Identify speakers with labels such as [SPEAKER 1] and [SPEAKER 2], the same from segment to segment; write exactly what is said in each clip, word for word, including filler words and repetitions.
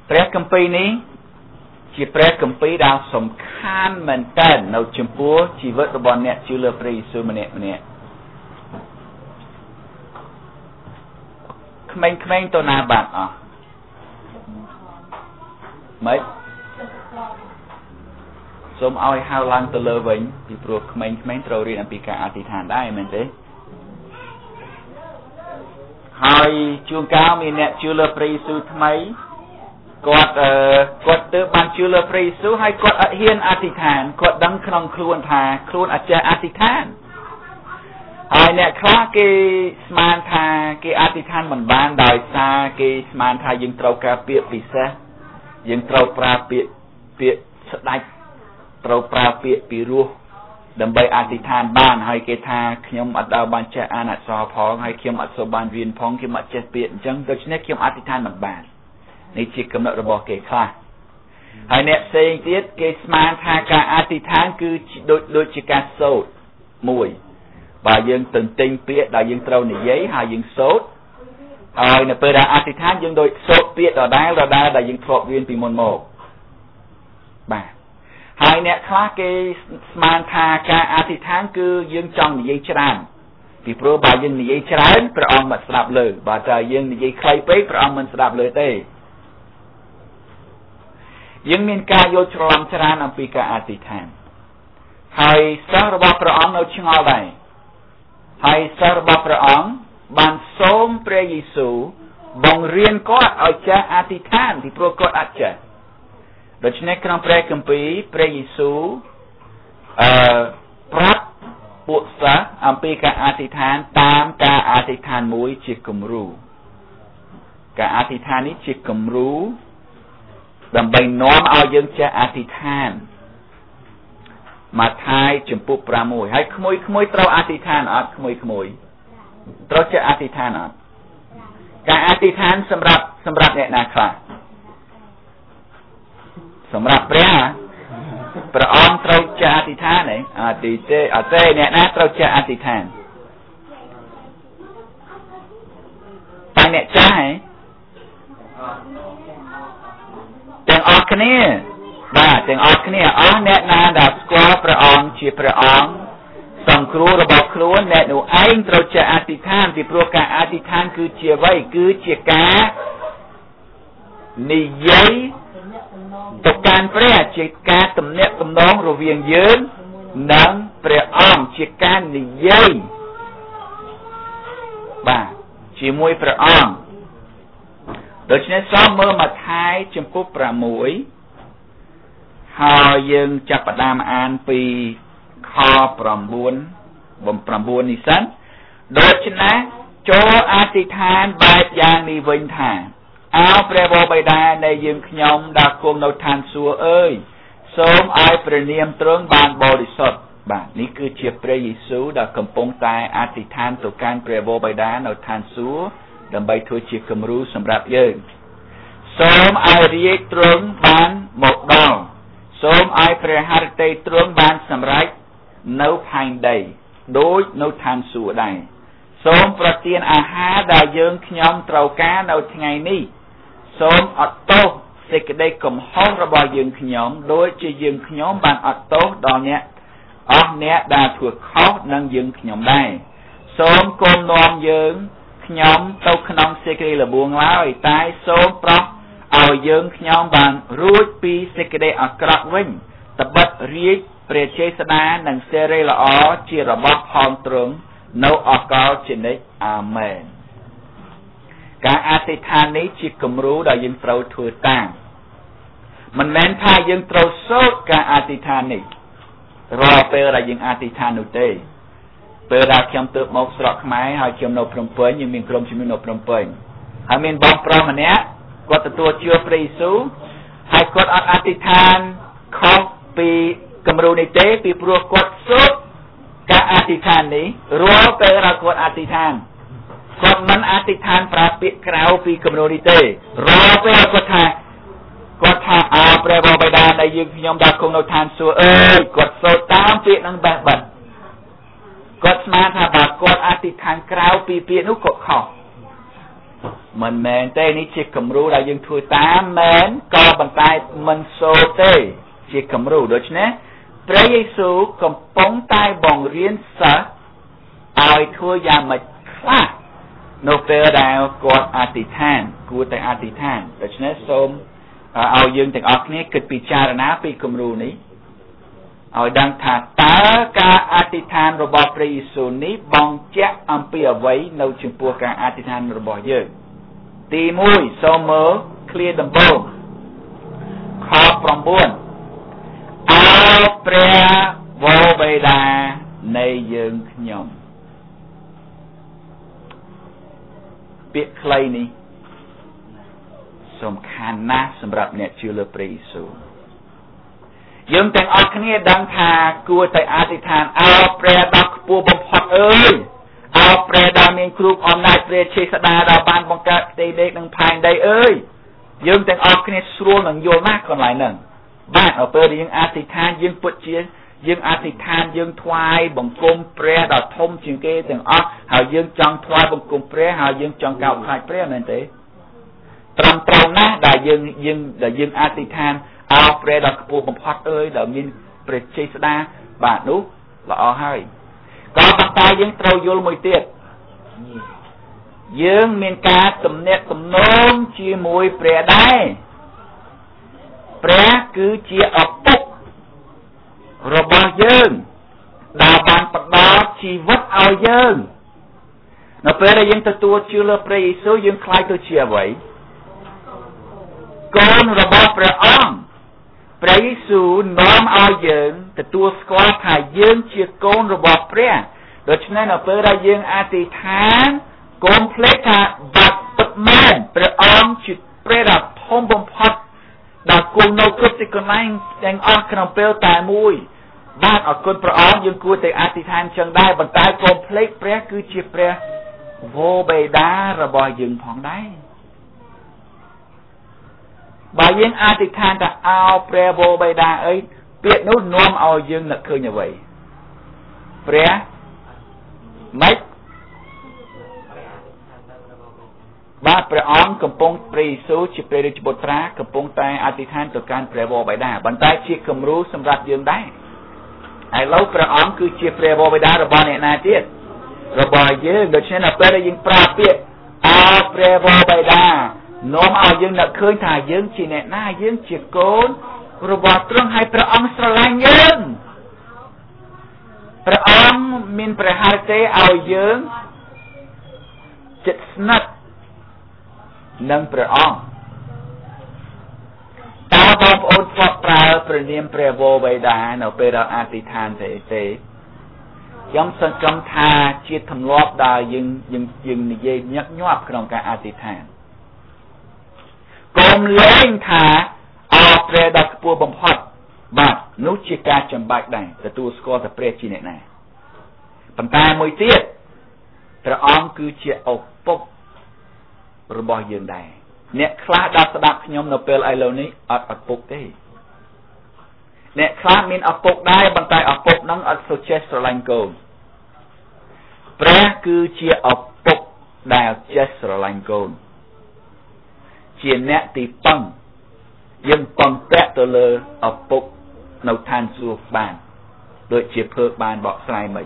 [SPEAKER 1] ព្រះគម្ពីរនេះជាព្រះគម្ពីរដែលសំខាន់មែនទែននៅចំពោះជីវិតរបស់អ្នកជឿលើព្រះយេស៊ូវម្នាក់ម្នាក់ក្មេងៗទៅណាបាត់អស់ម៉េចសូមឲ្យហៅឡើងទៅលើវិញពីព្រោះក្មេងៗត្រូវរៀនអំពីការអធិដ្ឋានដែរមែនទេហើយជួនកាលមានអ្នកជឿលើព្រះយេស៊ូវថ្មីគាត់អឺគាត់ទៅបានជឿលើព្រះយេស៊ូវហើយគាត់អត់ហ៊ានអធិដ្ឋានគាត់ដឹងក្នុងខ្លួនថាខ្លួនអត់ចេះអធិដ្ឋានហើយអ្នកខ្លះគេស្មានថាគេអធិដ្ឋានមិនបានដោយសារគេស្មានថាយើងត្រូវការពាក្យពិសេសយើងត្រូវប្រើពាក្យពាក្យស្ដេចត្រូវប្រើពាក្យពីរោះដើម្បីអធិដ្ឋានបានហើយគេថាខ្ញុំអត់ដល់បានចេះអានអក្សរផងហើយខ្ញុំអត់សូវបានរៀនផងខ្ញុំអត់ចេះពាក្យអញ្ចឹងដូច្នេះខ្ញុំអធិដ្ឋានមិនបាននេះជាកំណត់របស់គេខ្លះហើយអ្នកផ្សេងទៀតគេស្មានថាការអធិដ្ឋានគឺដូចដូចជាការសូត្រមួយបើយើងទន្ទិញពាក្យដែលយើងត្រូវនិយាយហើយយើងសូត្រហើយនៅពេលដែលអធិដ្ឋានយើងដូចសូត្រពាក្យដដែលដដែលដែលយើងធ្លាប់រៀនពីមុនមកបាទហើយអ្នកខ្លះគេស្មានថាការអធិដ្ឋានគឺយើងចង់និយាយច្រើនពីព្រោះបើយើងនិយាយច្រើនព្រះអង្គមិនស្ដាប់លើបើតែយើងនិយាយខ្លីពេកព្រះអង្គមិនស្ដាប់លើទេយើងមានការយល់ច្រឡំច្រើនអំពីការអធិដ្ឋានហើយសិស្សរបស់ព្រះអង្គនៅឆ្ងល់ដែរហើយសិស្សរបស់ព្រះអង្គបានសូមព្រះយេស៊ូវបង្រៀនគាត់ឲ្យចេះអធិដ្ឋានពីព្រោះគាត់អត់ចេះដូច្នេះក្នុងព្រះគម្ពីរព្រះយេស៊ូវអឺប្រាប់ពួកសិស្សអំពីការអធិដ្ឋានតាមការអធិដ្ឋានមួយជាគំរូការអធិដ្ឋាននេះជាគំរូដើម្បីនាំឲ្យយើងចេះអធិដ្ឋានម៉ាថាយចំពុកប្រាំមួយហើយក្មួយក្មួយត្រូវអធិដ្ឋានអត់ក្មួយក្មួយត្រូវចេះអធិដ្ឋានអត់ការអធិដ្ឋានសម្រាប់សម្រាប់អ្នកណាខ្លះសម្រាប់ព្រះព្រះអង្គត្រូវចេះអធិដ្ឋានឯងអតិទេអតិអ្នកណាត្រូវចេះអធិដ្ឋានតែអ្នកចាស់ឯងទាំងអស់គ្នាបាទទាំងអស់គ្នាអស់អ្នកណាដែលស្គាល់ព្រះអង្គជាព្រះអង្គសង្គ្រោះរបស់ខ្លួនអ្នកនោះឯងត្រូវចេះអធិដ្ឋានពីព្រោះការអធិដ្ឋានគឺជាអ្វីគឺជាការនិយាយទៅកាន់ព្រះជាការទំនាក់ទំនងរវាងយើងនិងព្រះអង្គជាការនិយាយបាទជាមួយព្រះអង្គដូច្នេះសូមមើលម៉ាថាយចំពុកប្រាំមួយហើយយើងចាប់ផ្ដើមអានពីខប្រាំបួនបំប្រាំបួននេះសិនដូច្នេះចូលអធិដ្ឋានបែបយ៉ាងនេះវិញថាអោព្រះវរបិតានៃយើងខ្ញុំដែលគង់នៅឋានសួគ៌អើយសូមឲ្យព្រះនាមទ្រង់បានបរិសុទ្ធបាទនេះគឺជាព្រះយេស៊ូវដែលកំពុងតែអធិដ្ឋានទៅកាន់ព្រះវរបិតានៅឋានសួគ៌ដើម្បីធ្វើជាគំរូសម្រាប់យើងសូមឲ្យរាជទ្រង់បានមកដល់សូមឲ្យព្រះハរតីទ្រង់បានសម្រេចនៅផែនដីដូចនៅឋានសួគ៌ដែរសូមប្រទានអាហារដែលយើងខ្ញុំត្រូវការនៅថ្ងៃនេះសូមអត់ទោសសេចក្តីកំហុសរបស់យើងខ្ញុំដូចជាយើងខ្ញុំបានអត់ទោសដល់អ្នកអស់អ្នកដែលធ្វើខុសនឹងយើងខ្ញុំដែរសូមកុំនាំយើងខ្ញុំទៅក្នុងសេចក្តីល្បួងឡើយតែសូមប្រោសឲ្យយើងខ្ញុំបានរួចពីសេចក្តីអាក្រក់វិញត្បិតរាជព្រះជេស្តានិងសេរីល្អជារបស់ផងទ្រង់នៅអកលជានិច្ចអាមែនការអធិដ្ឋាននេះជាគំរូដែលយើងត្រូវធ្វើតាមមិនមែនថាយើងត្រូវសូត្រការអធិដ្ឋាននេះរាល់ពេលដែលយើងអធិដ្ឋាននោះទេពេលដែលខ្ញុំទៅមកស្រុកខ្មែរហើយខ្ញុំនៅភ្នំពេញយើងមានក្រុមជំនុំនៅភ្នំពេញហើយមានបងប្រុសម្នាក់គាត់ទទួលជឿព្រះយេស៊ូវហើយគាត់អត់អធិដ្ឋានខុសពីគំរូនេះទេពីព្រោះគាត់សូត្រការអធិដ្ឋាននេះរាល់ពេលដែលគាត់អធិដ្ឋានគាត់មិនអធិដ្ឋានប្រើពាក្យក្រៅពីគំរូនេះទេរាល់ពេលគាត់ថាគាត់ថាអោព្រះបិតាដែលយើងខ្ញុំដែលគង់នៅឋានសួគ៌អើយគាត់សូត្រតាមពាក្យនឹងបេះបិទគាត់ស្មានថាបើគាត់អធិដ្ឋានក្រៅពីពាក្យនោះគាត់ខុសមិនមែនទេនេះជាគំរូដែលយើងធ្វើតាមមែនក៏ប៉ុន្តែមិនសូត្រទេជាគំរូដូច្នេះព្រះយេស៊ូវកំពុងតែបង្រៀនសិស្សឲ្យធ្វើយ៉ាងម៉េចខ្លះនៅពេលដែលគាត់អធិដ្ឋានគួរតែអធិដ្ឋានដូច្នេះសូមឲ្យយើងទាំងអស់គ្នាគិតពិចារណាពីគំរូនេះឲ្យដឹងថាតើការអធិដ្ឋានរបស់ព្រះយេស៊ូវនេះបង្ជាក់អំពីអ្វីនៅចំពោះការអធិដ្ឋានរបស់យើងទីមួយសូមមើលឃ្លាដំបូងខ៩អោព្រះវរបិតានៃយើងខ្ញុំពាក្យខ្លីនេះសំខាន់ណាស់សម្រាប់អ្នកជឿលើព្រះយេស៊ូវយើងទាំងអស់គ្នាដឹងថាគួរតែអធិដ្ឋានអោព្រះដ៏ខ្ពស់បំផុតអើយអោព្រះដែលមានគ្រប់អំណាចព្រះជាស្ដាដែលបានបង្កើតផ្ទៃមេឃនិងផែនដីអើយយើងទាំងអស់គ្នាស្រួលនឹងយល់ណាស់កន្លែងហ្នឹងបាទដល់ពេលយើងអធិដ្ឋានយើងពិតជាយើងអធិដ្ឋានយើងថ្វាយបង្គំព្រះដ៏ធំជាងគេទាំងអស់ហើយយើងចង់ថ្វាយបង្គំព្រះហើយយើងចង់កោតខ្លាចព្រះមែនទេត្រឹមត្រូវណាស់ដែលយើងយើងដែលយើងអធិដ្ឋានអោព្រះដ៏ខ្ពស់បំផុតអើយដែលមានព្រះជ័យស្ដាបាទនោះល្អហើយក៏ប៉ុន្តែយើងត្រូវយល់មួយទៀតយើងមានការទំនាក់ទំនងជាមួយព្រះដែរព្រះគឺជាឪពុករបស់យើងដែលបានផ្ដល់ជីវិតឲ្យយើងនៅពេលដែលយើងទទួលជឿលើព្រះយេស៊ូវយើងខ្លាចទៅជាអ្វីកូនរបស់ព្រះអង្គព្រះយេស៊ូវនាំឲ្យយើងទទួលស្គាល់ថាយើងជាកូនរបស់ព្រះដូច្នេះនៅពេលដែលយើងអធិដ្ឋានកុំភ្លេចថាបាត់ពិតមែនព្រះអង្គជាព្រះដ៏ធំបំផុតដែលគង់នៅគ្រប់ទីកន្លែងទាំងអស់ក្នុងពេលតែមួយបាទអរគុណព្រះអង្គយើងគួរតែអធិដ្ឋានចឹងដែរប៉ុន្តែកុំភ្លេចព្រះគឺជាព្រះវរបិតារបស់យើងផងដែរបើយើងអធិដ្ឋានថាអោព្រះវរបិតាអីពាក្យនោះនាំឲ្យយើងនឹកឃើញអ្វីព្រះម៉េចបាទព្រះអង្គកំពុងព្រះយេស៊ូវជាព្រះរាជបុត្រាកំពុងតែអធិដ្ឋានទៅកាន់ព្រះវរបិតាប៉ុន្តែជាគំរូសម្រាប់យើងដែរឥឡូវព្រះអង្គគឺជាព្រះវរបិតារបស់អ្នកណាទៀតរបស់យើងដូច្នេះនៅពេលដែលយើងប្រើពាក្យអោព្រះវរបិតានាំឲ្យយើងនឹកឃើញថាយើងជាអ្នកណាយើងជាកូនរបស់ទ្រង់ហើយព្រះអង្គស្រឡាញ់យើងព្រះអង្គមានព្រះハរទេឲ្យយើងជិតស្និទ្ធនឹងព្រះអង្គតើបងប្អូនធ្លាប់ប្រើព្រះនាមព្រះវរបិតានៅពេលដែលអធិដ្ឋានទេទេខ្ញុំសង្កេតថាជាទម្លាប់ដែលយើងយើងយើងនិយាយញឹកញាប់ក្នុងការអធិដ្ឋានកុំលែងថាអោព្រះដ៏ខ្ពស់បំផុតបាទនោះជាការចំបាច់ដែរទទួលស្គាល់ថាព្រះជាអ្នកណាប៉ុន្តែមួយទៀតព្រះអង្គគឺជាឪពុករបស់យើងដែរអ្នកខ្លះដែលស្ដាប់ខ្ញុំនៅពេលឥឡូវនេះអត់ឪពុកទេអ្នកខ្លះមានឪពុកដែរប៉ុន្តែឪពុកហ្នឹងអត់សូវចេះស្រឡាញ់កូនព្រះគឺជាឪពុកដែលចេះស្រឡាញ់កូនជាអ្នកទីពឹងយើងពឹងពាក់ទៅលើឪពុកនៅឋានសួគ៌បានដូចជាភើបបានបកស្រាយមិញ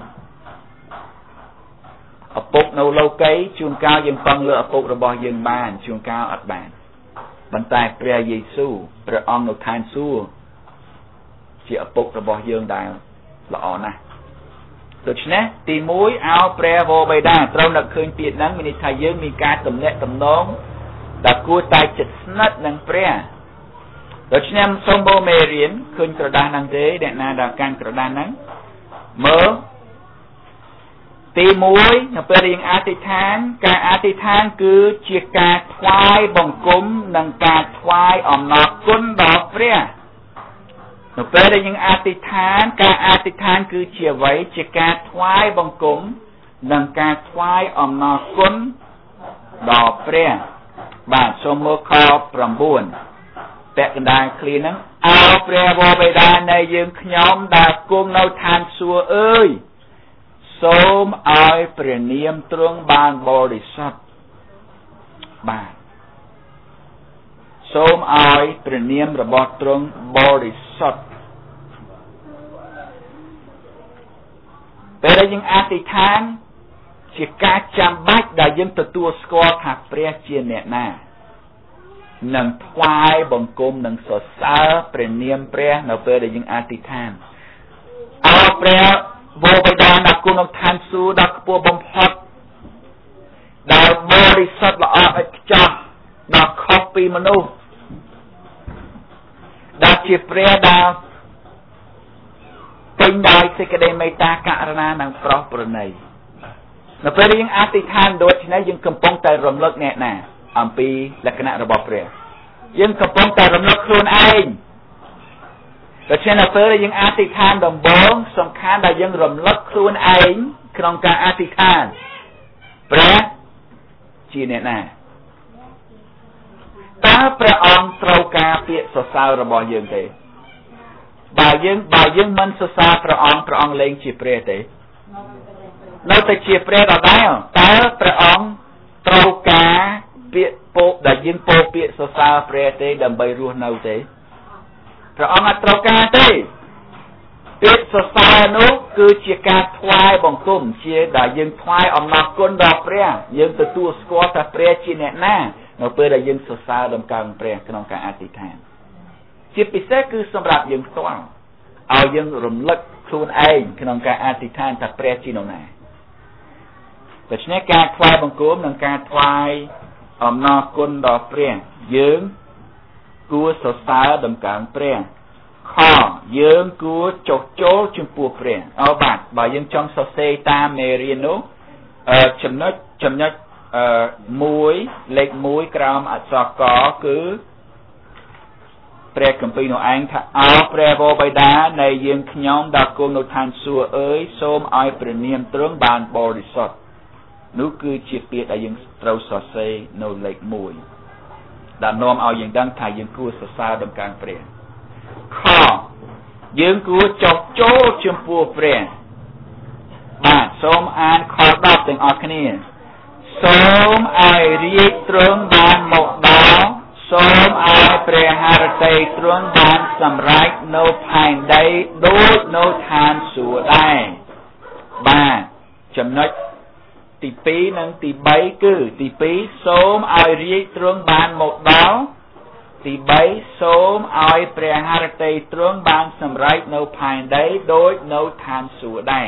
[SPEAKER 1] ឪពុកនៅលោកីជួនកាលយើងពឹងលើឪពុករបស់យើងបានជួនកាលអត់បានប៉ុន្តែព្រះយេស៊ូវព្រះអង្គនៅឋានសួគ៌ជាឪពុករបស់យើងដែលល្អណាស់ដូច្នេះទីមួយអោព្រះវរបិតាត្រូវនឹកឃើញពាក្យហ្នឹងមានន័យថាយើងមានការទំនាក់ទំនងដែលគួរតែជិតស្និទ្ធនឹងព្រះដូច្នេះសូមបូមេរៀនឃើញក្រដាស់ហ្នឹងទេអ្នកណាដែលកាន់ក្រដាស់ហ្នឹងមើលទីមួយនៅពេលយើងអធិដ្ឋានការអធិដ្ឋានគឺជាការថ្វាយបង្គំនិងការថ្វាយអំណរគុណដល់ព្រះនៅពេលដែលយើងអធិដ្ឋានការអធិដ្ឋានគឺជាអ្វីជាការថ្វាយបង្គំនិងការថ្វាយអំណរគុណដល់ព្រះបាទសូមមើលខ៩ពាក់កណ្ដាលឃ្លាហ្នឹងអោព្រះវរបិតានៃយើងខ្ញុំដែលគង់នៅឋានសួគ៌អើយសូមឲ្យព្រះនាមទ្រង់បានបរិសុទ្ធបាទសូមឲ្យព្រះនាមរបស់ទ្រង់បរិសុទ្ធពេលដែលយើងអធិដ្ឋានជាការចាំបាច់ដែលយើងទទួលស្គាល់ថាព្រះជាអ្នកណានឹងថ្វាយបង្គំនឹងសរសើរព្រះនាមព្រះនៅពេលដែលយើងអធិដ្ឋានអោព្រះវរបិតាដល់គុណក្នុងឋានសួគ៌ដល់ខ្ពស់បំផុតដែលបរិសុទ្ធល្អឥតខ្ចោះដល់ខុសពីមនុស្សដែលជាព្រះដែលពេញដោយសេចក្តីមេត្តាករុណានិងប្រោសប្រណីនៅពេលដែលយើងអធិដ្ឋានដូចនេះយើងកំពុងតែរំលឹកអ្នកណាអំពីលក្ខណៈរបស់ព្រះយើងកំពុងតែរំលឹកខ្លួនឯងដូច្នេះនៅពេលដែលយើងអធិដ្ឋានដំបូងសំខាន់ដែលយើងរំលឹកខ្លួនឯងក្នុងការអធិដ្ឋានព្រះជាអ្នកណាតើព្រះអង្គត្រូវការពាក្យសរសើររបស់យើងទេបើយើងបើយើងមិនសរសើរព្រះអង្គព្រះអង្គលែងជាព្រះទេនៅតែជាព្រះដដែលតើព្រះអង្គត្រូវការពាក្យពោលដែលយើងពោលពាក្យសរសើរព្រះទេដើម្បីរស់នៅទេព្រះអង្គអត់ត្រូវការទេពាក្យសរសើរនោះគឺជាការថ្វាយបង្គំជាដែលយើងថ្វាយអំណរគុណដល់ព្រះយើងទទួលស្គាល់ថាព្រះជាអ្នកណានៅពេលដែលយើងសរសើរដំកើងព្រះក្នុងការអធិដ្ឋានជាពិសេសគឺសម្រាប់យើងផ្ទាល់ឲ្យយើងរំលឹកខ្លួនឯងក្នុងការអធិដ្ឋានថាព្រះជាអ្នកណាដូច្នេះការថ្វាយបង្គំនិងការថ្វាយអំណរគុណដល់ព្រះយើងគួរសរសើរដំកើងព្រះខយើងគួរចុះចូលចំពោះព្រះអរបាទបើយើងចង់សរសេរតាមមេរៀននោះអឺចំណុចចំណុចអឺមួយលេខមួយក្រោមអក្សរកគឺព្រះគម្ពីរនោះឯងថាអោព្រះវរបិតានៃយើងខ្ញុំដែលគង់នៅឋានសួគ៌អើយសូមឲ្យព្រះនាមទ្រង់បានបរិសុទ្ធនោះគឺជាពាក្យដែលយើងត្រូវសរសេរនៅលេខមួយដែលនាំឲ្យយើងដឹងថាយើងគួរសរសើរដំកើងព្រះខយើងគួរចុះចូលចំពោះព្រះបាទសូមអានខដប់ទាំងអស់គ្នាសូមឲ្យរាជទ្រង់បានមកដល់សូមឲ្យព្រះハរតីទ្រង់បានសម្រេចនៅផែនដីដូចនៅឋានសួគ៌ដែរបាទចំណុចទីពីរនិងទីបីគឺទីពីរសូមឲ្យរាជទ្រង់បានមកដល់ទីបីសូមឲ្យព្រះハរតីទ្រង់បានសម្រេចនៅផែនដីដូចនៅឋានសួគ៌ដែរ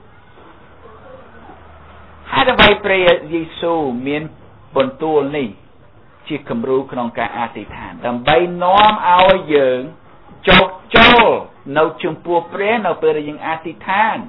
[SPEAKER 1] ហើយដើម្បីព្រះយេស៊ូវមានបន្ទូលនេះជាគំរូក្នុងការអធិដ្ឋានដើម្បីនាំឲ្យយើងចុះចូលនៅចំពោះព្រះនៅពេលដែលយើងអធិដ្ឋាន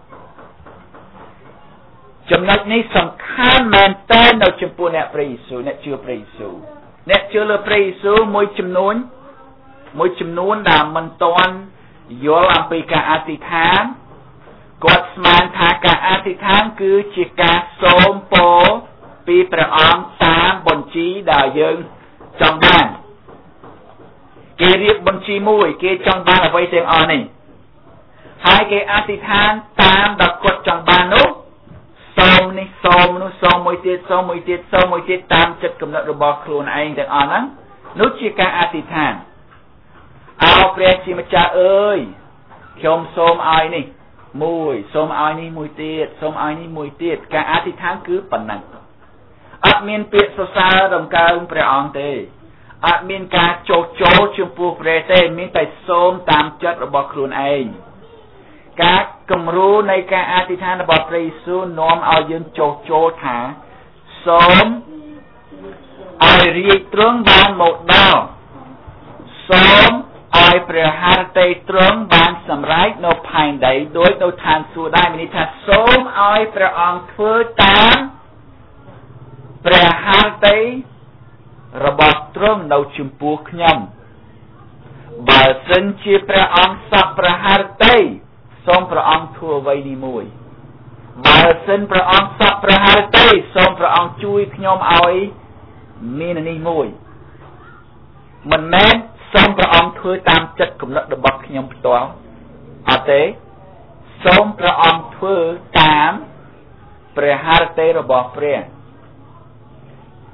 [SPEAKER 1] ចំណុចនេះសំខាន់មែនតើនៅចំពោះអ្នកព្រះយេស៊ូវអ្នកជឿព្រះយេស៊ូវអ្នកជឿលើព្រះយេស៊ូវមួយចំនួនមួយចំនួនដែលមិនទាន់យល់អំពីការអធិដ្ឋានគាត់ស្មានថាការអធិដ្ឋានគឺជាការសូមពរពីព្រះអង្គតាមបញ្ជីដែលយើងចង់បានគេរៀបបញ្ជីមួយគេចង់បានអ្វីទាំងអស់នេះហើយគេអធិដ្ឋានតាមដែលគាត់ចង់បាននោះសូមនេះសូមនោះសូមមួយទៀតសូមមួយទៀតសូមមួយទៀតតាមចិត្តគំនិតរបស់ខ្លួនឯងទាំងអស់ហ្នឹងនោះជាការអធិដ្ឋានអោព្រះជាម្ចាស់អើយខ្ញុំសូមឲ្យនេះមួយសូមឲ្យនេះមួយទៀតសូមឲ្យនេះមួយទៀតការអធិដ្ឋានគឺប៉ុណ្ណឹងអត់មានពាក្យសរសើរដំកើងព្រះអង្គទេអត់មានការចោទចូលចំពោះព្រះទេមានតែសូមតាមចិត្តរបស់ខ្លួនឯងការគំរូនៃការអធិដ្ឋានរបស់ព្រះយេស៊ូវនាំឲ្យយើងចោទចូលថាសូមឲ្យរាជទ្រង់បានមកដល់សូមឲ្យព្រះハរតីទ្រង់បានសម្រេចនៅផែនដីដូចនៅឋានសួគ៌ដែរមានន័យថាសូមឲ្យព្រះអង្គធ្វើតាមព្រះハរតីរបស់ទ្រង់នៅចំពោះខ្ញុំបើសិនជាព្រះអង្គសពព្រះハរតីសូមព្រះអង្គធ្វើអ្វីនេះមួយបើសិនព្រះអង្គសពព្រះハរតីសូមព្រះអង្គជួយខ្ញុំឲ្យមាននេះមួយមិនមែនសូមព្រះអង្គធ្វើតាមចិត្តគំនិតរបស់ខ្ញុំផ្ទាល់អត់ទេសូមព្រះអង្គធ្វើតាមព្រះハរតីរបស់ព្រះ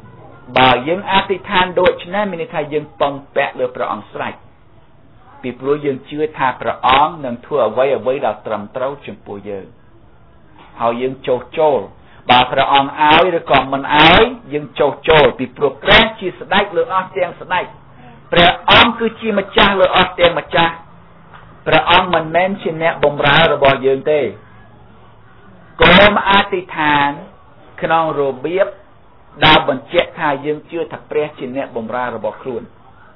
[SPEAKER 1] បើយើងអធិដ្ឋានដូចនេះមានន័យថាយើងពឹងពាក់លើព្រះអង្គស្រេចពីព្រោះយើងជឿថាព្រះអង្គនឹងធ្វើអ្វីអ្វីដែលត្រឹមត្រូវចំពោះយើងហើយយើងចុះចូលបើព្រះអង្គឲ្យឬក៏មិនឲ្យយើងចុះចូលពីព្រោះព្រះជាស្ដេចលើអស់ទាំងស្ដេចព្រះអង្គគឺជាម្ចាស់លើអស់ទាំងម្ចាស់ព្រះអង្គមិនមែនជាអ្នកបម្រើរបស់យើងទេកុំអធិដ្ឋានក្នុងរបៀបដែលបញ្ជាក់ថាយើងជឿថាព្រះជាអ្នកបម្រើរបស់ខ្លួន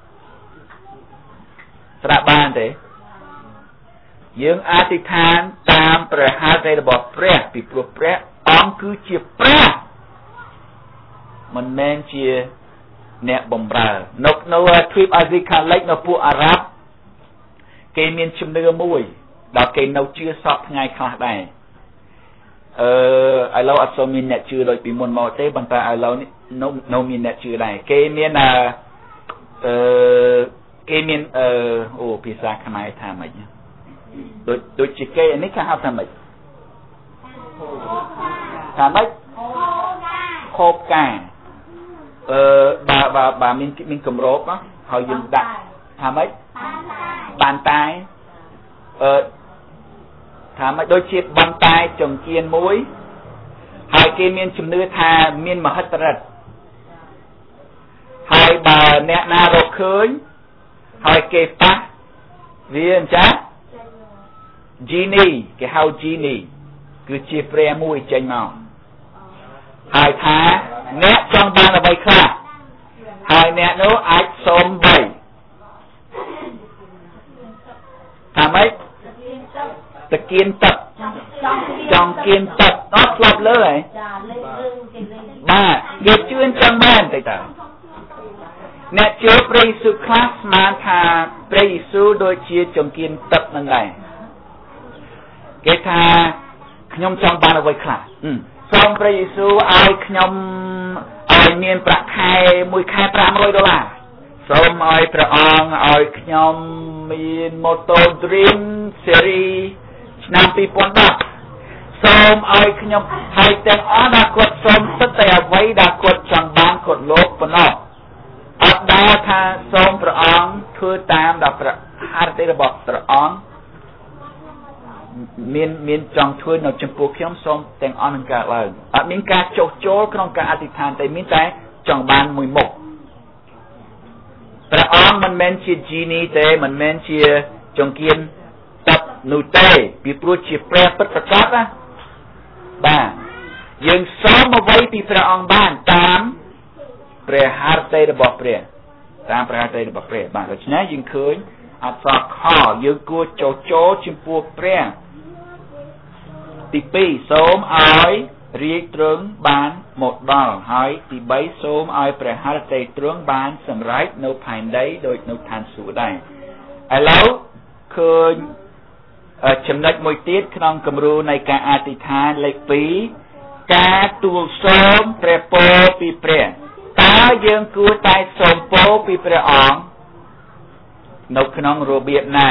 [SPEAKER 1] ស្រាប់បានទេយើងអធិដ្ឋានតាមព្រះហឫទ័យរបស់ព្រះពីព្រោះព្រះអង្គគឺជាព្រះមិនមែនជាអ្នកបម្រើនៅនៅទ្វីបអាស៊ីខាងលិចនៅពួកអារ៉ាប់គេមានជំនឿមួយដែលគេនៅជឿសពថ្ងៃខ្លះដែរអឺឥឡូវអត់សូវមានអ្នកជឿដូចពីមុនមកទេប៉ុន្តែឥឡូវនេះនៅនៅមានអ្នកជឿដែរគេមានអឺគេមានអឺអូភាសាខ្មែរថាម៉េចដូចដូចជាគេនេះគេហៅថាម៉េចថាម៉េចខោបកាអឺបើបើបើមានមានគម្របហើយយើងដាក់ថាម៉េចបានតែអឺថាម៉េចដូចជាបានតែចង្កៀនមួយហើយគេមានជំនឿថាមានមហិទ្ធិឫទ្ធិហើយបើអ្នកណារកឃើញហើយគេប៉ះវាអញ្ចឹងជីនីគេហៅជីនីគឺជាព្រះមួយចេញមកហើយថាអ្នកចង់បានអ្វីខ្លះហើយអ្នកនោះអាចសូមបីថាម៉េចតកៀនទឹកចង់គៀនទឹកអត់ស្លាប់លើហ៎បាទគេជឿអញ្ចឹងមែនទេតើអ្នកជឿព្រះយេស៊ូវខ្លះស្មានថាព្រះយេស៊ូវដូចជាចង្កៀនទឹកនឹងដែរគេថាខ្ញុំចង់បានអ្វីខ្លះសូមព្រះយេស៊ូវឲ្យខ្ញុំឲ្យមានប្រាក់ខែមួយខែប្រាំរយដុល្លារសូមឲ្យព្រះអង្គឲ្យខ្ញុំមាន Moto Dream Series ឆ្នាំពីរពាន់ដប់សូមឲ្យខ្ញុំហើយទាំងអស់ដែលគាត់សូមសិតតែអ្វីដែលគាត់ចង់បានគាត់លោកប៉ុណ្ណោះអត់ដែលថាសូមព្រះអង្គធ្វើតាមដល់ព្រះហឫទ័យរបស់ព្រះអង្គមានមានចង់ធ្វើនៅចំពោះខ្ញុំសូមទាំងអស់នឹងកើតឡើងអត់មានការចុះចូលក្នុងការអធិដ្ឋានតែមានតែចង់បានមួយមុខព្រះអង្គមិនមែនជាជីនីទេមិនមែនជាចង្កៀនទឹកនោះទេពីព្រោះជាព្រះពិតប្រាកដណាបាទយើងសូមអ្វីពីព្រះអង្គបានតាមព្រះហឫទ័យរបស់ព្រះតាមព្រះហឫទ័យរបស់ព្រះបាទដូច្នេះយើងឃើញអក្សរខយើងគួរចុះចូលចំពោះព្រះទីពីរសូមឲ្យរាជទ្រង់បានមកដល់ហើយទីបីសូមឲ្យព្រះហឫទ័យទ្រង់បានសម្រេចនៅផែនដីដូចនៅឋានសួគ៌ដែរឥឡូវឃើញចំណុចមួយទៀតក្នុងគំរូនៃការអធិដ្ឋានលេខពីរការទូលសូមព្រះពរពីព្រះតើយើងគួរតែសូមពរពីព្រះអង្គនៅក្នុងរបៀបណា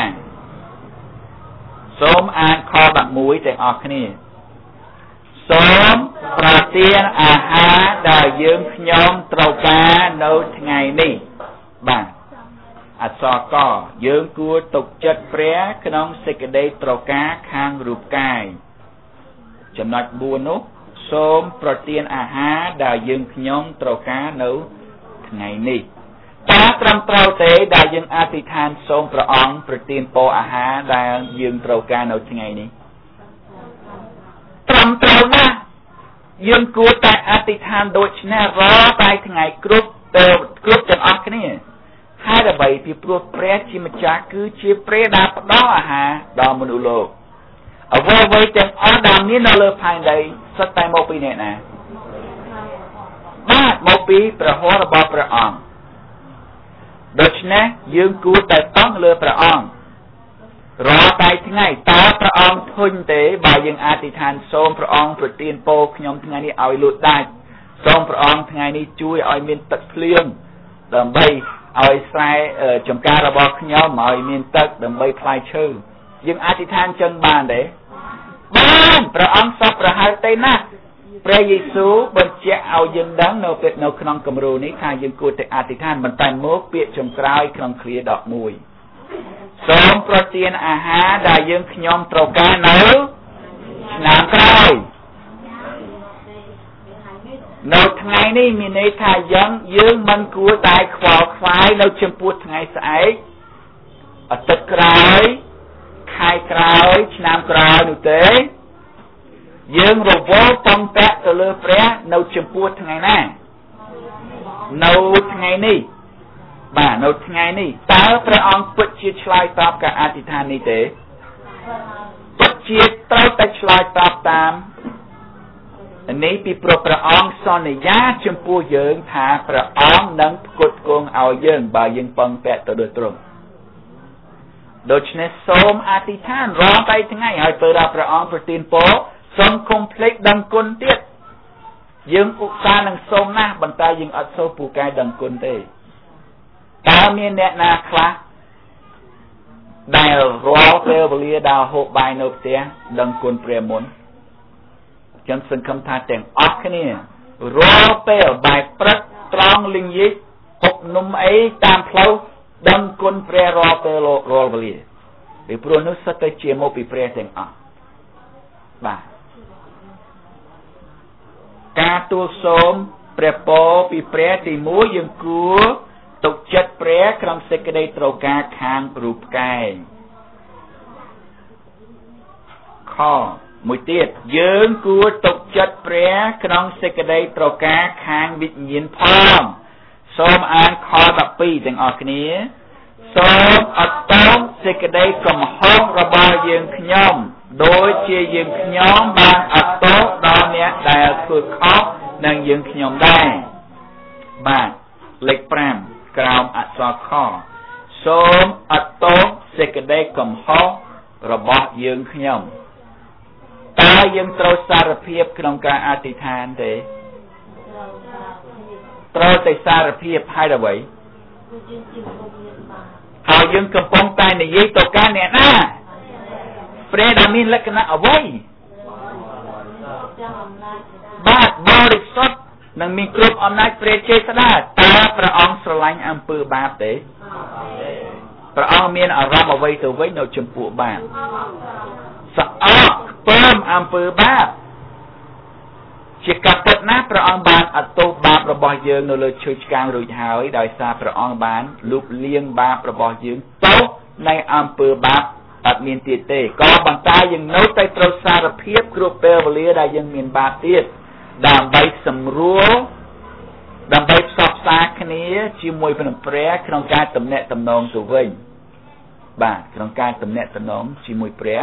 [SPEAKER 1] សូមអានខដប់មួយទាំងអស់គ្នាសូមប្រទានអាហារដែលយើងខ្ញុំត្រូវការនៅថ្ងៃនេះបាទអក្សរកយើងគួរទុកចិត្តព្រះក្នុងសេចក្តីត្រូវការខាងរូបកាយចំណុចបួននោះសូមប្រទានអាហារដែលយើងខ្ញុំត្រូវការនៅថ្ងៃនេះតើត្រឹមត្រូវទេដែលយើងអធិដ្ឋានសូមព្រះអង្គប្រទានពរអាហារដែលយើងត្រូវការនៅថ្ងៃនេះត្រឹមត្រូវណាស់យើងគួរតែអធិដ្ឋានដូចនេះរាល់តែថ្ងៃគ្រប់ទៅគ្រប់ទាំងអស់គ្នាហើយដើម្បីពីព្រោះព្រះជាម្ចាស់គឺជាព្រះដែលផ្ដល់អាហារដល់មនុស្សលោកអ្វីអ្វីទាំងអស់ដែលមាននៅលើផែនដីសុទ្ធតែមកពីអ្នកណាបាទមកពីព្រះហស្ថរបស់ព្រះអង្គដូច្នេះយើងគួរតែតង់លើព្រះអង្គរាល់តែថ្ងៃតើព្រះអង្គធុញទេបើយើងអធិដ្ឋានសូមព្រះអង្គប្រទានពរខ្ញុំថ្ងៃនេះឲ្យលូតដាច់សូមព្រះអង្គថ្ងៃនេះជួយឲ្យមានទឹកភ្លៀងដើម្បីឲ្យស្រែចម្ការរបស់ខ្ញុំឲ្យមានទឹកដើម្បីផ្លែឈើយើងអធិដ្ឋានចឹងបានទេបានព្រះអង្គសពប្រហែលទេណាស់ព្រះយេស៊ូវបញ្ជាក់ឲ្យយើងដឹងនៅពេលនៅក្នុងគម្រោងនេះថាយើងគួរតែអធិដ្ឋានបន្តែមកពាក្យចុងក្រោយក្នុងឃ្លាដកមួយសូមប្រទានអាហារដែលយើងខ្ញុំត្រូវការនៅឆ្នាំក្រោយនៅថ្ងៃនេះមានន័យថាយើងយើងមិនគួរតែខ្វល់ខ្វាយនៅចំពោះថ្ងៃស្អែកអាទិត្យក្រោយខែក្រោយឆ្នាំក្រោយនោះទេយើងរវល់ពឹងពាក់ទៅលើព្រះនៅចំពោះថ្ងៃណានៅថ្ងៃនេះបាទនៅថ្ងៃនេះតើព្រះអង្គពិតជាឆ្លើយតបការអធិដ្ឋាននេះទេពិតជាត្រូវតែឆ្លើយតបតាមនេះពីព្រោះព្រះអង្គសន្យាចំពោះយើងថាព្រះអង្គនឹងផ្គត់ផ្គង់ឲ្យយើងបើយើងពឹងពាក់ទៅលើទ្រង់ដូច្នេះសូមអធិដ្ឋានរងតែថ្ងៃហើយពេលដែលព្រះអង្គប្រទានពរសូមកុំភ្លេចដឹងគុណទៀតយើងឧស្សាហ៍នឹងសូមណាស់ប៉ុន្តែយើងអត់សូវពូកែដឹងគុណទេតើមានអ្នកណាខ្លះដែលរាល់ពេលវេលាដែលហូបបាយនៅផ្ទះដឹងគុណព្រះមុនខ្ញុំសង្ឃឹមថាទាំងអស់គ្នារាល់ពេលបាយព្រឹកត្រង់លំញិកហូបនំអីតាមផ្លូវដឹងគុណព្រះរាល់ពេលរាល់វេលាពីព្រោះនោះសុទ្ធតែជាមកពីព្រះទាំងអស់បាទការទូលសូមព្រះពរពីព្រះទីមួយយើងគួរទុកចិត្តព្រះក្នុងសេចក្តីត្រូវការខាងរូបកាយខមួយទៀតយើងគួរទុកចិត្តព្រះក្នុងសេចក្តីត្រូវការខាងវិញ្ញាណផងសូមអានខដប់ពីរទាំងអស់គ្នាសូមអត់តោងសេចក្តីកំហុសរបស់យើងខ្ញុំដូចជាយើងខ្ញុំបានអត់ទោសដល់អ្នកដែលធ្វើខុសនឹងយើងខ្ញុំដែរបាទលេខប្រាំក្រោមអក្សរខសូមអត់ទោសសេចក្តីកំហុសរបស់យើងខ្ញុំតើយើងត្រូវសារភាពក្នុងការអធិដ្ឋានទេត្រូវតែសារភាពហើយអ្វីហើយយើងកំពុងតែនិយាយទៅកាន់អ្នកណាព្រះដែលមានលក្ខណៈអ្វីបាទបរិសុទ្ធនឹងមានគ្រប់អំណាចព្រះចេស្តាតើព្រះអង្គស្រឡាញ់អំពើបាបទេព្រះអង្គមានអារម្មណ៍អ្វីទៅវិញនៅចំពោះបាបស្អកខ្ពើមអំពើបាបជាការពិតណាស់ព្រះអង្គបានអត់ទោសបាបរបស់យើងនៅលើឈើឆ្កាងរួចហើយដោយសារព្រះអង្គបានលុបលាងបាបរបស់យើងទោសនៃអំពើបាបអត់មានទៀតទេក៏បន្តតែយើងនៅតែត្រូវសារភាពគ្រប់ពេលវេលាដែលយើងមានបាបទៀតដើម្បីសម្រួលដើម្បីផ្សព្វផ្សាយគ្នាជាមួយនឹងព្រះក្នុងការទំនាក់ទំនងទៅវិញបាទក្នុងការទំនាក់ទំនងជាមួយព្រះ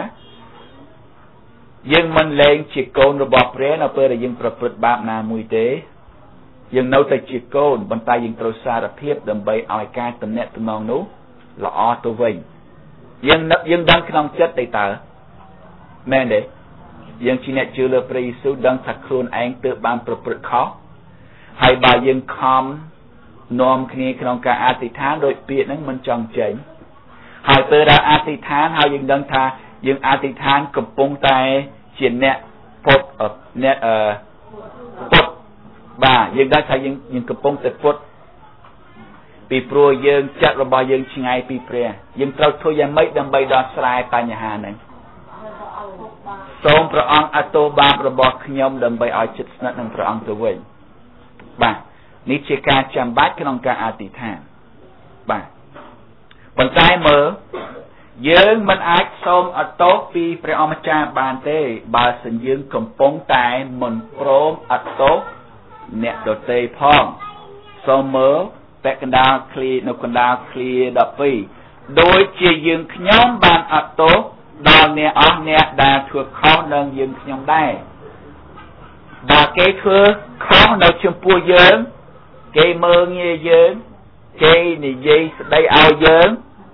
[SPEAKER 1] យើងមិនលែងជាកូនរបស់ព្រះនៅពេលដែលយើងប្រព្រឹត្តបាបណាមួយទេយើងនៅតែជាកូនប៉ុន្តែយើងត្រូវសារភាពដើម្បីឲ្យការទំនាក់ទំនងនោះល្អទៅវិញយើងយើងដឹងក្នុងចិត្តទេតើមែនទេយើងជាអ្នកជឿលើព្រះយេស៊ូវដឹងថាខ្លួនឯងទើបបានប្រព្រឹត្តខុសហើយបើយើងខំនាំគ្នាក្នុងការអធិដ្ឋានដោយពាក្យហ្នឹងមិនចង់ចេញហើយពេលដែលអធិដ្ឋានហើយយើងដឹងថាយើងអធិដ្ឋានកំពុងតែជាអ្នកពុតអ្នកអឺពុតបាទយើងដឹងថាយើងយើងកំពុងតែពុតពីព្រោះយើងចិត្តរបស់យើងឆ្ងាយពីព្រះយើងត្រូវធ្វើយ៉ាងម៉េចដើម្បីដោះស្រាយបញ្ហាហ្នឹងសូមព្រះអង្គអត់ទោសបាបរបស់ខ្ញុំដើម្បីឲ្យចិត្តស្និទ្ធនឹងព្រះអង្គទៅវិញបាទនេះជាការចាំបាច់ក្នុងការអធិដ្ឋានបាទប៉ុន្តែមើលយើងមិនអាចសូមអត់ទោសពីព្រះអម្ចាស់បានទេបើសិនយើងកំពុងតែមិនព្រមអត់ទោសអ្នកដទៃផងសូមមើលពាក់កណ្ដាលឃ្លានៅកណ្ដាលឃ្លាដប់ពីរដូចជាយើងខ្ញុំបានអត់ទោសដល់អ្នកអស់អ្នកដែលធ្វើខុសនឹងយើងខ្ញុំដែរបើគេធ្វើខុសនៅចំពោះយើងគេមើលងាយយើងគេនិយាយស្ដីឲ្យយើង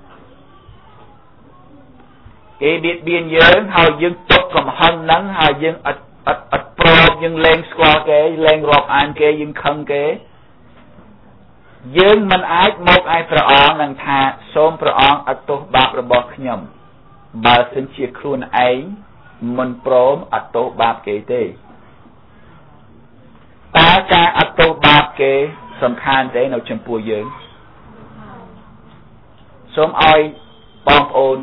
[SPEAKER 1] គេបៀតបៀនយើងហើយយើងទុកកំហឹងហ្នឹងហើយយើងអត់អត់អត់ព្រមយើងលែងស្គាល់គេលែងរាប់អានគេយើងខឹងគេយើងមិនអាចមកឲ្យព្រះអង្គនឹងថាសូមព្រះអង្គអត់ទោសបាបរបស់ខ្ញុំបើសិនជាខ្លួនឯងមិនព្រមអត់ទោសបាបគេទេតើការអត់ទោសបាបគេសំខាន់ទេនៅចំពោះយើងសូមឲ្យបងប្អូន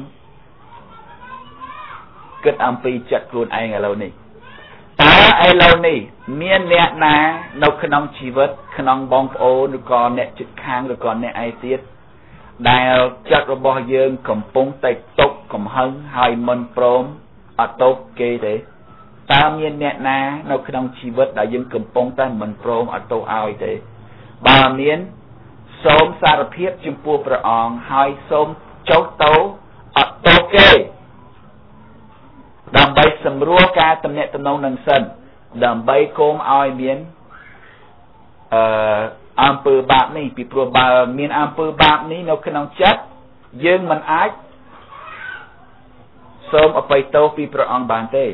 [SPEAKER 1] គិតអំពីចិត្តខ្លួនឯងឥឡូវនេះតើឥឡូវនេះមានអ្នកណានៅក្នុងជីវិតក្នុងបងប្អូនឬក៏អ្នកជិតខាងឬក៏អ្នកឯទៀតដែលចិត្តរបស់យើងកំពុងតែຕົកកំហឹងហើយមិនព្រមអត់ទោសគេទេតើមានអ្នកណានៅក្នុងជីវិតដែលយើងកំពុងតែមិនព្រមអត់ទោសឲ្យទេបើមានសូមសារភាពចំពោះព្រះអង្គហើយសូមចុះទៅអត់ទោសគេដើម្បីសម្រួលការទំនាក់ទំនងនឹងសិនដើម្បីកុំឲ្យមានអឺអំពើបាបនេះពីព្រោះបើមានអំពើបាបនេះនៅក្នុងចិត្តយើងមិនអាចសូមអភ័យទោសពីព្រះអង្គបានទេ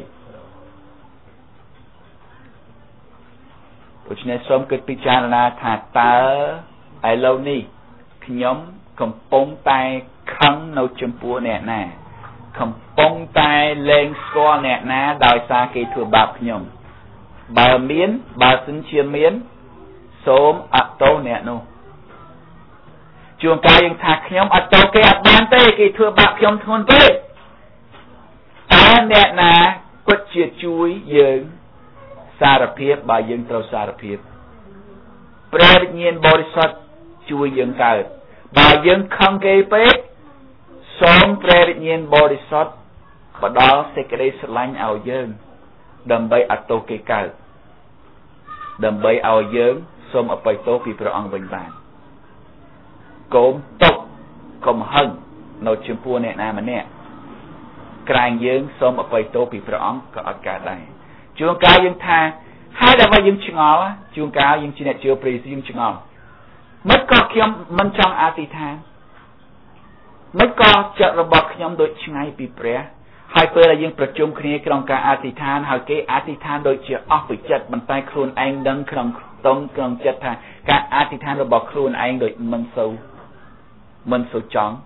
[SPEAKER 1] ដូច្នេះសូមគិតពិចារណាថាតើឥឡូវនេះខ្ញុំកំពុងតែខឹងនៅចំពោះអ្នកណាកំពុងតែលែងស្គាល់អ្នកណាដោយសារគេធ្វើបាបខ្ញុំបើមានបើសិនជាមានសូមអត់ទោសអ្នកនោះជួនកាលយើងថាខ្ញុំអត់ទោសគេអត់បានទេគេធ្វើបាបខ្ញុំធ្ងន់ពេកតើអ្នកណាពិតជាជួយយើងសារភាពបើយើងត្រូវសារភាពព្រះវិញ្ញាណបរិសុទ្ធជួយយើងកើតបើយើងខឹងគេពេកសូមព្រះវិញ្ញាណបរិសុទ្ធផ្ដល់សេចក្តីស្រឡាញ់ឲ្យយើងដើម្បីអត់ទោសគេកើតដើម្បីឲ្យយើងសូមអភ័យទោសពីព្រះអង្គវិញបានកុំຕົកកំហឹងនៅចំពោះអ្នកណាម្នាក់ក្រែងយើងសូមអភ័យទោសពីព្រះអង្គក៏អត់កើតដែរជួនកាលយើងថាហើយដើម្បីយើងឆ្ងល់ជួនកាលយើងជាអ្នកជឿព្រះយេស៊ូវយើងឆ្ងល់មិនក៏ខ្ញុំមិនចង់អធិដ្ឋានមិនក៏ចិត្តរបស់ខ្ញុំដូចឆ្ងាយពីព្រះហើយពេលដែលយើងប្រជុំគ្នាក្នុងការអធិដ្ឋានហើយគេអធិដ្ឋានដូចជាអស់ពីចិត្តមិនតែខ្លួនឯងដឹងក្នុងតង់ក្នុងចិត្តថាការអធិដ្ឋានរបស់ខ្លួនឯងដូចមិនសូវមិនសូវចង់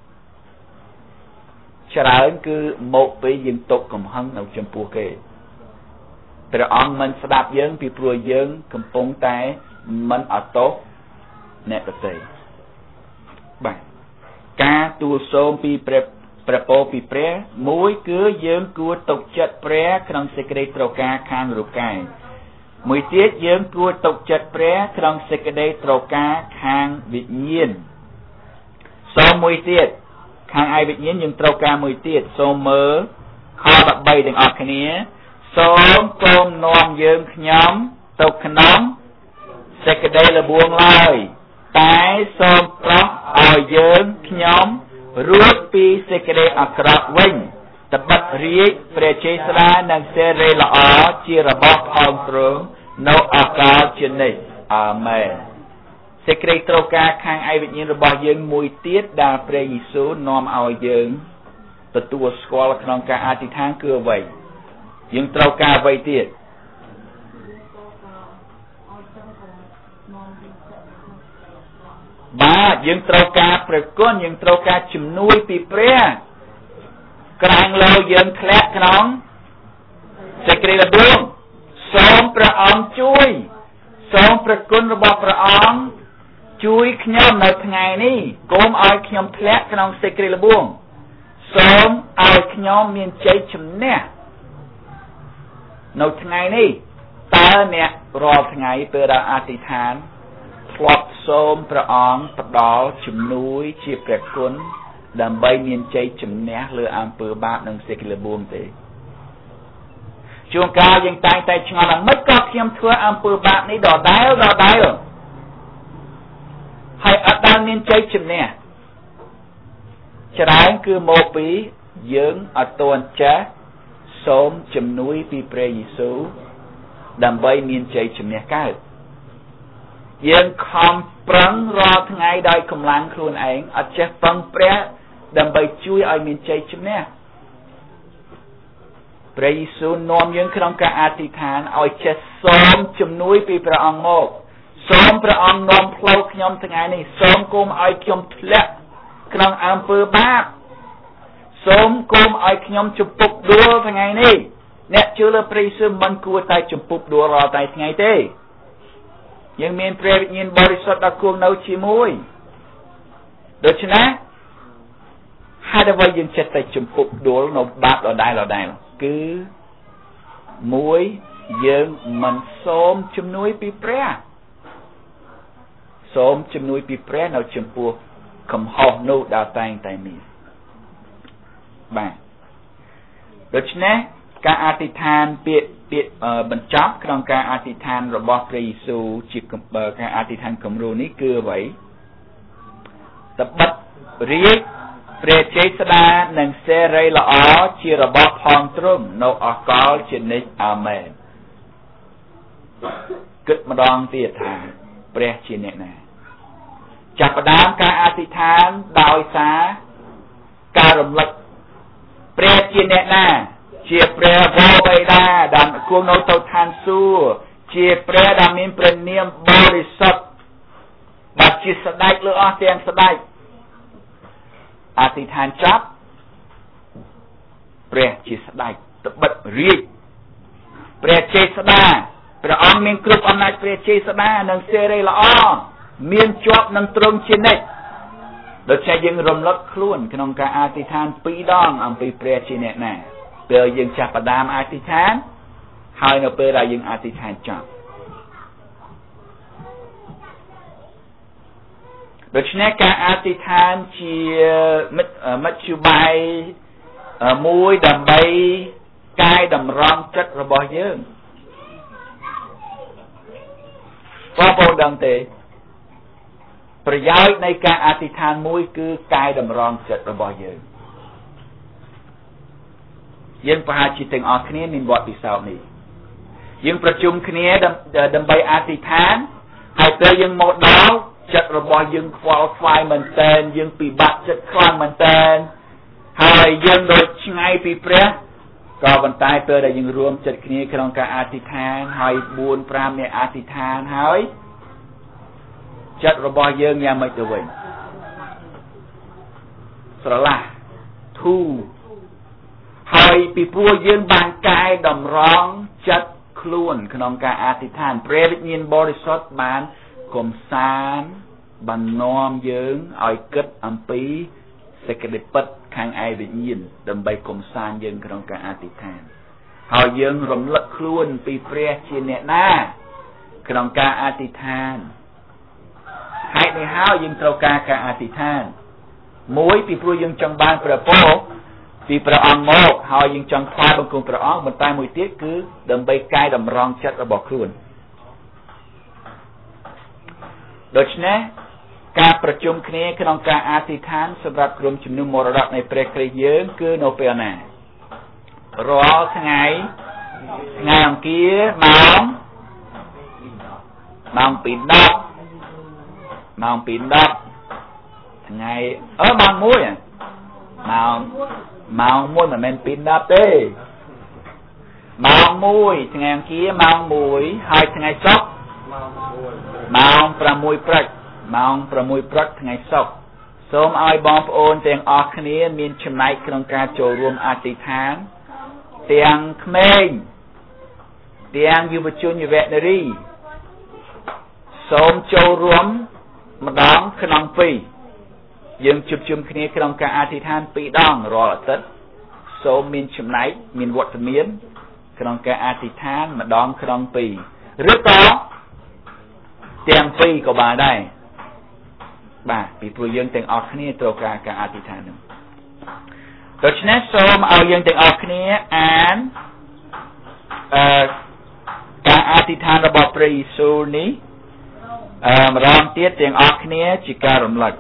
[SPEAKER 1] ច្រើនគឺមកពេលយើងຕົកកំហឹងនៅចំពោះគេព្រះអង្គមិនស្ដាប់យើងពីព្រោះយើងកំពុងតែមិនអត់ទោសអ្នកដទៃបាទការទូលសូមពីព្រះព្រះពរពីព្រះមួយគឺយើងគួរទុកចិត្តព្រះក្នុងសេចក្តីត្រូវការខាងរូបកាយមួយទៀតយើងគួរទុកចិត្តព្រះក្នុងសេចក្តីត្រូវការខាងវិញ្ញាណសូមមួយទៀតខាងឯវិញ្ញាណយើងត្រូវការមួយទៀតសូមមើលខដប់បីទាំងអស់គ្នាសូមកុំនាំយើងខ្ញុំទៅក្នុងសេចក្តីល្បួងឡើយតែសូមប្រោះឲ្យយើងខ្ញុំរួចពីសេចក្តីអាក្រក់វិញត្បិតរាជព្រះជេស្តានិងសេរីល្អជារបស់ផងទ្រង់នៅអកាលជានិច្ចអាមែនសេចក្តីត្រូវការខាងឯវិញ្ញាណរបស់យើងមួយទៀតដែលព្រះយេស៊ូវនាំឲ្យយើងទទួលស្គាល់ក្នុងការអធិដ្ឋានគឺអ្វីយើងត្រូវការអ្វីទៀតបាទយើងត្រូវការព្រះគុណយើងត្រូវការជំនួយពីព្រះក្រែងលោយើងធ្លាក់ក្នុងសេចក្តីល្បួងសូមព្រះអង្គជួយសូមព្រះគុណរបស់ព្រះអង្គជួយខ្ញុំនៅថ្ងៃនេះកុំឲ្យខ្ញុំធ្លាក់ក្នុងសេចក្តីល្បួងសូមឲ្យខ្ញុំមានជ័យជំនះនៅថ្ងៃនេះតើអ្នករាល់ថ្ងៃពេលដែលអធិដ្ឋានធ្លាប់សូមព្រះអង្គផ្ដល់ជំនួយជាព្រះគុណដើម្បីមានជ័យជំនះលើអំពើបាបនិងសេចក្តីល្បួងទេជួនកាលយើងតែងតែឆ្ងល់ថាមិនក៏ខ្ញុំធ្វើអំពើបាបនេះដដែលដដែលហើយអត់ដែលមានជ័យជំនះច្រើនគឺមកពីយើងអត់ទាន់ចេះសូមជំនួយពីព្រះយេស៊ូវដើម្បីមានជ័យជំនះកើតយើងខំប្រឹងរាល់ថ្ងៃដោយកម្លាំងខ្លួនឯងអត់ចេះពឹងព្រះដើម្បីជួយឲ្យមានជ័យជំនះព្រះយេស៊ូវនាំយើងក្នុងការអធិដ្ឋានឲ្យចេះសូមជំនួយពីព្រះអង្គមកសូមព្រះអង្គនាំផ្លូវខ្ញុំថ្ងៃនេះសូមកុំឲ្យខ្ញុំធ្លាក់ក្នុងអំពើបាបសូមកុំឲ្យខ្ញុំជំពប់ដួលថ្ងៃនេះអ្នកជឿលើព្រះយេស៊ូវមិនគួរតែជំពប់ដួលរាល់តែថ្ងៃទេយើងមានព្រះវិញ្ញាណបរិសុទ្ធដែលគង់នៅជាមួយដូច្នេះហើយអ្វីយើងចិត្តតែជំពប់ដួលនៅបាបដដែលដដែលគឺមួយយើងមិនសូមជំនួយពីព្រះសូមជំនួយពីព្រះនៅចំពោះកំហុសនោះដែលតែងតែមានបាទដូច្នេះការអធិដ្ឋានពាក្យពាក្យបញ្ចប់ក្នុងការអធិដ្ឋានរបស់ព្រះយេស៊ូវជាការអធិដ្ឋានគំរូនេះគឺអ្វីត្បិតរាជព្រះជ័យស្តានិងសេរីល្អជារបស់ផងទ្រង់នៅអកលជានិច្ចអាមែនគិតម្ដងទៀតថាព្រះជាអ្នកណាចាប់ផ្ដើមការអធិដ្ឋានដោយសារការរំលឹកព្រះជាអ្នកណាជាព្រះវរបិតាដែលគង់នៅទៅឋានសួគ៌ជាព្រះដែលមានព្រះនាមបរិសុទ្ធដែលជាស្ដេចលើអស់ទាំងស្ដេចអធិដ្ឋានចប់ព្រះជាស្ដេចត្បិតរាជព្រះជ័យស្តាព្រះអង្គមានគ្រប់អំណាចព្រះជ័យស្តានិងសេរីល្អមានជាប់នឹងទ្រង់ជានិច្ចដូច្នេះយើងរំលឹកខ្លួនក្នុងការអធិដ្ឋានពីរដងអំពីព្រះជាអ្នកណាពេលយើងចាប់ផ្ដើមអធិដ្ឋានហើយនៅពេលដែលយើងអធិដ្ឋានចប់ដូច្នេះការអធិដ្ឋានជាមធ្យោបាយមួយដើម្បីកាយតម្រង់ចិត្តរបស់យើងបងប្អូនដឹងទេប្រយោជន៍នៃការអធិដ្ឋានមួយគឺកាយតម្រង់ចិត្តរបស់យើងយើងប្រហែលជាទាំងអស់គ្នាមានវត្តពិសោធន៍នេះយើងប្រជុំគ្នាដើម្បីអធិដ្ឋានហើយពេលយើងមកដល់ចិត្តរបស់យើងខ្វល់ខ្វាយមែនទែនយើងពិបាកចិត្តខ្លាំងមែនទែនហើយយើងដូចឆ្ងាយពីព្រះក៏ប៉ុន្តែពេលដែលយើងរួមចិត្តគ្នាក្នុងការអធិដ្ឋានហើយបួន ប្រាំនាក់អធិដ្ឋានហើយចិត្តរបស់យើងយ៉ាងម៉េចទៅវិញស្រឡះធូរហើយពីព្រោះយើងបានកាយតម្រង់ចិត្តខ្លួនក្នុងការអធិដ្ឋានព្រះវិញ្ញាណបរិសុទ្ធបានកំសាន្តបាននាំយើងឲ្យគិតអំពីសេចក្តីពិតខាងឯវិញ្ញាណដើម្បីកំសាន្តយើងក្នុងការអធិដ្ឋានហើយយើងរំលឹកខ្លួនពីព្រះជាអ្នកណាក្នុងការអធិដ្ឋានហេតុនេះហើយយើងត្រូវការការអធិដ្ឋានមួយពីព្រោះយើងចង់បានព្រះពរពីព្រះអង្គមកហើយយើងចង់ថ្វាយបង្គំព្រះអង្គប៉ុន្តែមួយទៀតគឺដើម្បីកាយតម្រង់ចិត្តរបស់ខ្លួនដូច្នេះការប្រជុំគ្នាក្នុងការអធិដ្ឋានសម្រាប់ក្រុមជំនុំមរតកនៃព្រះគ្រីស្ទយើងគឺនៅពេលណារាល់ថ្ងៃថ្ងៃអង្គារម៉ោងម៉ោងពីដប់ម៉ោងពីដប់ថ្ងៃអឺម៉ោងមួយម៉ោងម៉ោងមួយមិនមែនពីដប់ទេម៉ោងមួយថ្ងៃអង្គារម៉ោងមួយហើយថ្ងៃសុក្រម៉ោងប្រាំមួយព្រឹកម៉ោងប្រាំមួយព្រឹកថ្ងៃសុក្រសូមឲ្យបងប្អូនទាំងអស់គ្នាមានចំណែកក្នុងការចូលរួមអធិដ្ឋានទាំងក្មេងទាំងយុវជនយុវនារីសូមចូលរួមម្ដងក្នុងពីរយើងជួបជុំគ្នាក្នុងការអធិដ្ឋានពីរដងរាល់អាទិត្យសូមមានចំណែកមានវត្តមានក្នុងការអធិដ្ឋានម្ដងក្នុងពីរឬក៏ទាំងពីរក៏បានដែរបាទពីព្រោះយើងទាំងអស់គ្នាត្រូវការការអធិដ្ឋាននោះដូច្នេះសូមឲ្យយើងទាំងអស់គ្នាអានអឺការអធិដ្ឋានរបស់ព្រះយេស៊ូវនេះអឺម្ដងទៀតទាំងអស់គ្នាជាការរំលឹក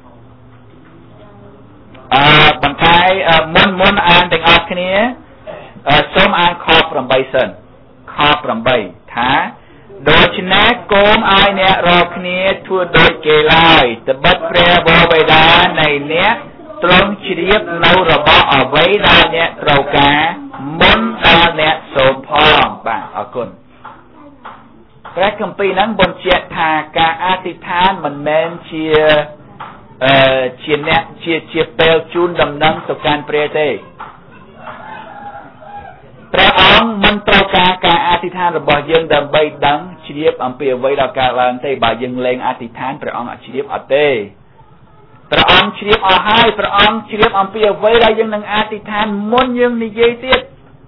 [SPEAKER 1] អឺបន្តែមុនមុនអានទាំងអស់គ្នាសូមអានខប្រាំបីសិនខប្រាំបីថាដូច្នេះកុំឲ្យអ្នករាល់គ្នាធ្វើដូចគេឡើយត្បិតព្រះវរបិតានៃអ្នកទ្រង់ជ្រាបនៅរបស់អ្វីដែលអ្នកត្រូវការមុនដល់អ្នកសូមផងបាទអរគុណព្រះគម្ពីរហ្នឹងបញ្ជាក់ថាការអធិដ្ឋានមិនមែនជាអឺជាអ្នកជាជាពេលជូនដំណឹងទៅកាន់ព្រះទេព្រះអង្គអង្គមិនត្រូវការការអធិដ្ឋានរបស់យើងដើម្បីដឹងជ្រាបអំពីអ្វីដែលកើតឡើងទេបើយើងលែងអធិដ្ឋានព្រះអង្គអត់ជ្រាបអត់ទេព្រះអង្គជ្រាបអស់ហើយព្រះអង្គជ្រាបអំពីអ្វីដែលយើងនឹងអធិដ្ឋានមុនយើងនិយាយទៀត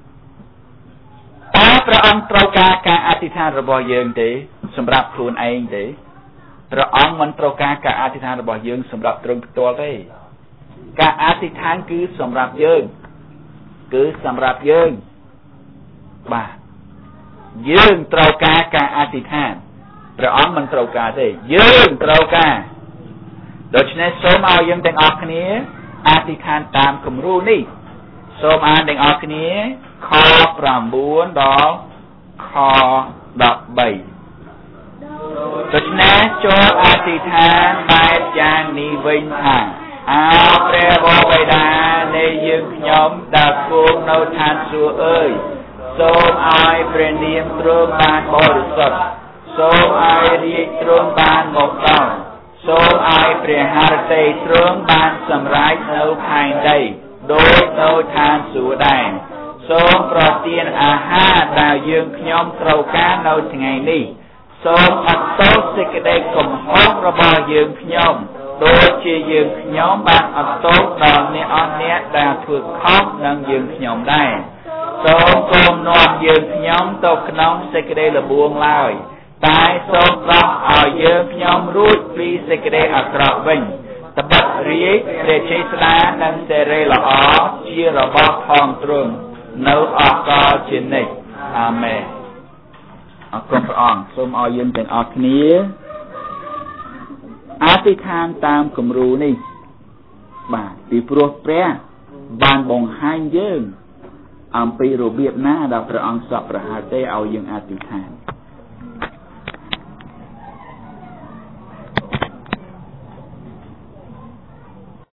[SPEAKER 1] តើព្រះអង្គត្រូវការការអធិដ្ឋានរបស់យើងទេសម្រាប់ខ្លួនឯងទេព្រះអង្គមិនត្រូវការការអធិដ្ឋានរបស់យើងសម្រាប់ទ្រង់ផ្ទាល់ទេការអធិដ្ឋានគឺសម្រាប់យើងគឺសម្រាប់យើងបាទយើងត្រូវការការអធិដ្ឋានព្រះអង្គមិនត្រូវការទេយើងត្រូវការដូច្នេះសូមឲ្យយើងទាំងអស់គ្នាអធិដ្ឋានតាមគំរូនេះសូមអានទាំងអស់គ្នាខប្រាំបួនដល់ខដប់បីដូច្នេះចូលអធិដ្ឋានបែបយ៉ាងនេះវិញថាអោព្រះបិតានៃយើងខ្ញុំដែលគង់នៅឋានសួគ៌អើយសូមឲ្យព្រះនាមទ្រង់បានបរិសុទ្ធសូមឲ្យរាជទ្រង់បានមកដល់សូមឲ្យព្រះハរតីទ្រង់បានសម្រេចនៅផែនដីដូចនៅឋានសួគ៌ដែរសូមប្រទានអាហារដែលយើងខ្ញុំត្រូវការនៅថ្ងៃនេះសូមអត់ទោសសេចក្តីកំហុសរបស់យើងខ្ញុំដូចជាយើងខ្ញុំបានអត់ទោសដល់អ្នកអស់អ្នកដែលធ្វើខុសនឹងយើងខ្ញុំដែរសូមកុំនាំយើងខ្ញុំទៅក្នុងសេចក្តីល្បួងឡើយតែសូមប្រោសឲ្យយើងខ្ញុំរួចពីសេចក្តីអាក្រក់វិញត្បិតរាជព្រះជ័យស្តានិងសេរីល្អជារបស់ផងទ្រង់នៅអកលជានិច្ចអាមែនអរគុណព្រះអង្គសូមឲ្យយើងទាំងអស់គ្នាអធិដ្ឋានតាមគំរូនេះបាទពីព្រោះព្រះបានបង្ហាញយើងអំពីរបៀបណាដែលព្រះអង្គសពប្រហារទេឲ្យយើងអធិដ្ឋាន